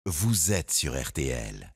Vous êtes sur RTL.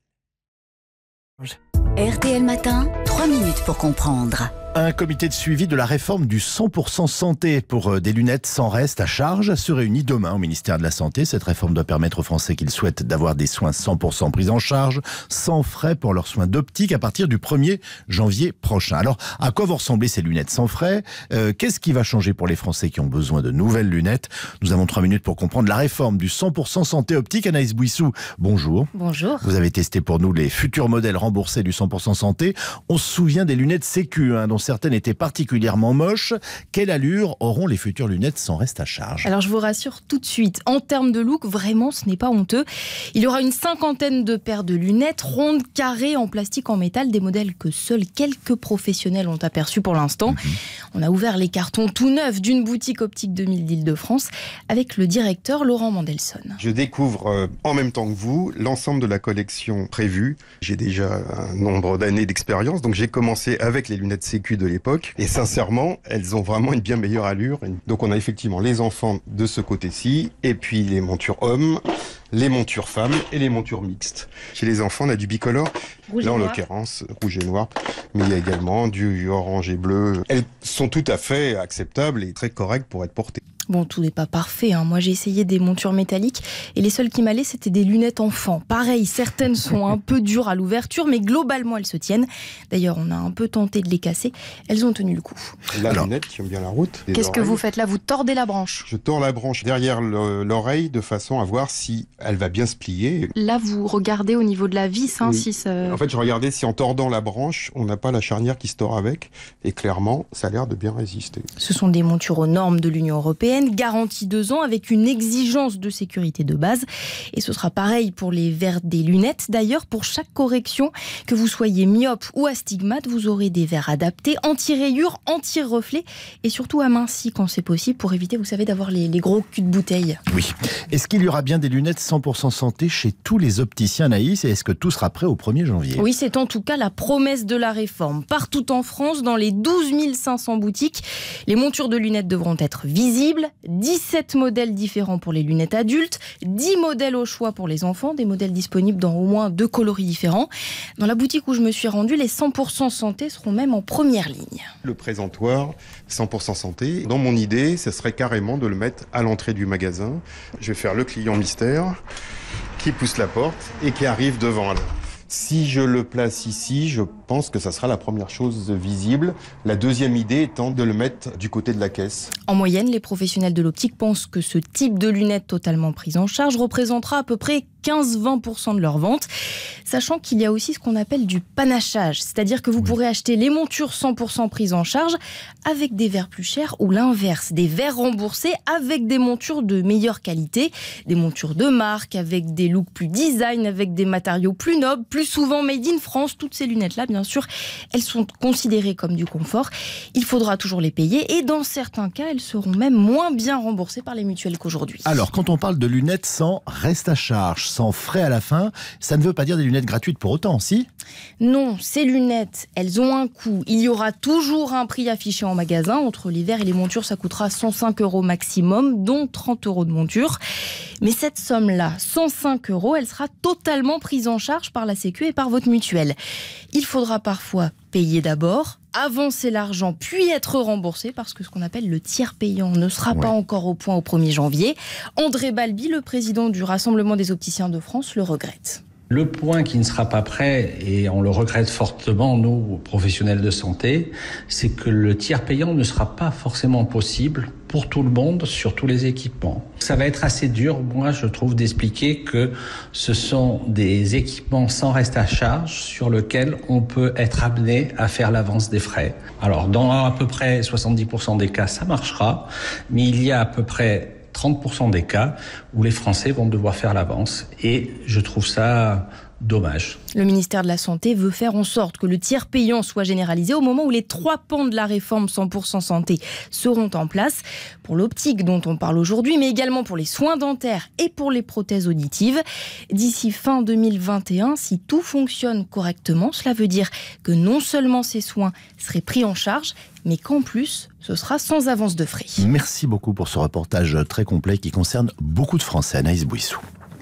RTL Matin, 3 minutes pour comprendre. Un comité de suivi de la réforme du 100% santé pour des lunettes sans reste à charge se réunit demain au ministère de la Santé. Cette réforme doit permettre aux Français qui le souhaitent d'avoir des soins 100% pris en charge, sans frais pour leurs soins d'optique à partir du 1er janvier prochain. Alors, à quoi vont ressembler ces lunettes sans frais ? Qu'est-ce qui va changer pour les Français qui ont besoin de nouvelles lunettes ? Nous avons 3 minutes pour comprendre la réforme du 100% santé optique. Anaïs Bouissou, bonjour. Bonjour. Vous avez testé pour nous les futurs modèles remboursés du 100% santé. On se souvient des lunettes Sécu, dont certaines étaient particulièrement moches. Quelle allure auront les futures lunettes sans reste à charge ? Alors je vous rassure tout de suite, en termes de look, vraiment ce n'est pas honteux. Il y aura une 50aine de paires de lunettes rondes, carrées, en plastique, en métal, des modèles que seuls quelques professionnels ont aperçus pour l'instant. On a ouvert les cartons tout neufs d'une boutique optique 2000 d'Île-de-France avec le directeur Laurent Mandelson. Je découvre en même temps que vous l'ensemble de la collection prévue. J'ai déjà un nombre d'années d'expérience, donc j'ai commencé avec les lunettes Sécu de l'époque. Et sincèrement, elles ont vraiment une bien meilleure allure. Donc on a effectivement les enfants de ce côté-ci, et puis les montures hommes, les montures femmes et les montures mixtes. Chez les enfants, on a du bicolore, là en l'occurrence rouge et noir, mais il y a également du orange et bleu. Elles sont tout à fait acceptables et très correctes pour être portées. Bon, tout n'est pas parfait. Moi, j'ai essayé des montures métalliques et les seules qui m'allaient, c'était des lunettes enfants. Pareil, certaines sont un peu dures à l'ouverture, mais globalement, elles se tiennent. D'ailleurs, on a un peu tenté de les casser. Elles ont tenu le coup. La lunette qui aime bien la route. Qu'est-ce que vous faites là ? Vous tordez la branche ? Je tords la branche derrière l'oreille de façon à voir si elle va bien se plier. Là, vous regardez au niveau de la vis, Oui. si ça... En fait, je regardais si en tordant la branche, on n'a pas la charnière qui se tord avec. Et clairement, ça a l'air de bien résister. Ce sont des montures aux normes de l'Union européenne, garantie 2 ans avec une exigence de sécurité de base. Et ce sera pareil pour les verres des lunettes. D'ailleurs, pour chaque correction, que vous soyez myope ou astigmate, vous aurez des verres adaptés, anti-rayures, anti-reflets et surtout amincis quand c'est possible pour éviter, vous savez, d'avoir les gros culs de bouteille. Oui. Est-ce qu'il y aura bien des lunettes 100% santé chez tous les opticiens, Anaïs ? Et est-ce que tout sera prêt au 1er janvier ? Oui, c'est en tout cas la promesse de la réforme. Partout en France, dans les 12 500 boutiques, les montures de lunettes devront être visibles. 17 modèles différents pour les lunettes adultes, 10 modèles au choix pour les enfants, des modèles disponibles dans au moins 2 coloris différents. Dans la boutique où je me suis rendue, les 100% santé seront même en première ligne. Le présentoir 100% santé, dans mon idée, ce serait carrément de le mettre à l'entrée du magasin. Je vais faire le client mystère qui pousse la porte et qui arrive devant. Alors, si je le place ici, je pense que ça sera la première chose visible. La deuxième idée étant de le mettre du côté de la caisse. En moyenne, les professionnels de l'optique pensent que ce type de lunettes totalement prises en charge représentera à peu près 15-20% de leurs ventes, sachant qu'il y a aussi ce qu'on appelle du panachage, c'est-à-dire que vous pourrez acheter les montures 100% prises en charge avec des verres plus chers ou l'inverse, des verres remboursés avec des montures de meilleure qualité, des montures de marque avec des looks plus design, avec des matériaux plus nobles, plus souvent made in France. Toutes ces lunettes-là, bien sûr, elles sont considérées comme du confort. Il faudra toujours les payer et dans certains cas, elles seront même moins bien remboursées par les mutuelles qu'aujourd'hui. Alors, quand on parle de lunettes sans reste à charge, sans frais à la fin, ça ne veut pas dire des lunettes gratuites pour autant, si ? Non, ces lunettes, elles ont un coût. Il y aura toujours un prix affiché en magasin. Entre les verres et les montures, ça coûtera 105 € maximum, dont 30 € de monture. Mais cette somme-là, 105 €, elle sera totalement prise en charge par la Sécu et par votre mutuelle. Il faudra parfois payer d'abord, avancer l'argent, puis être remboursé, parce que ce qu'on appelle le tiers payant ne sera pas encore au point au 1er janvier. André Balbi, le président du Rassemblement des opticiens de France, le regrette. Le point qui ne sera pas prêt, et on le regrette fortement, nous, professionnels de santé, c'est que le tiers payant ne sera pas forcément possible pour tout le monde, sur tous les équipements. Ça va être assez dur, moi, je trouve, d'expliquer que ce sont des équipements sans reste à charge sur lesquels on peut être amené à faire l'avance des frais. Alors, dans à peu près 70% des cas, ça marchera, mais il y a à peu près 30% des cas où les Français vont devoir faire l'avance. Et je trouve ça dommage. Le ministère de la Santé veut faire en sorte que le tiers payant soit généralisé au moment où les 3 pans de la réforme 100% santé seront en place. Pour l'optique dont on parle aujourd'hui, mais également pour les soins dentaires et pour les prothèses auditives. D'ici fin 2021, si tout fonctionne correctement, cela veut dire que non seulement ces soins seraient pris en charge, mais qu'en plus, ce sera sans avance de frais. Merci beaucoup pour ce reportage très complet qui concerne beaucoup de Français. Anaïs Bouissou.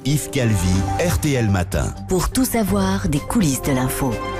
Yves Calvi, RTL Matin. Pour tout savoir des coulisses de l'info.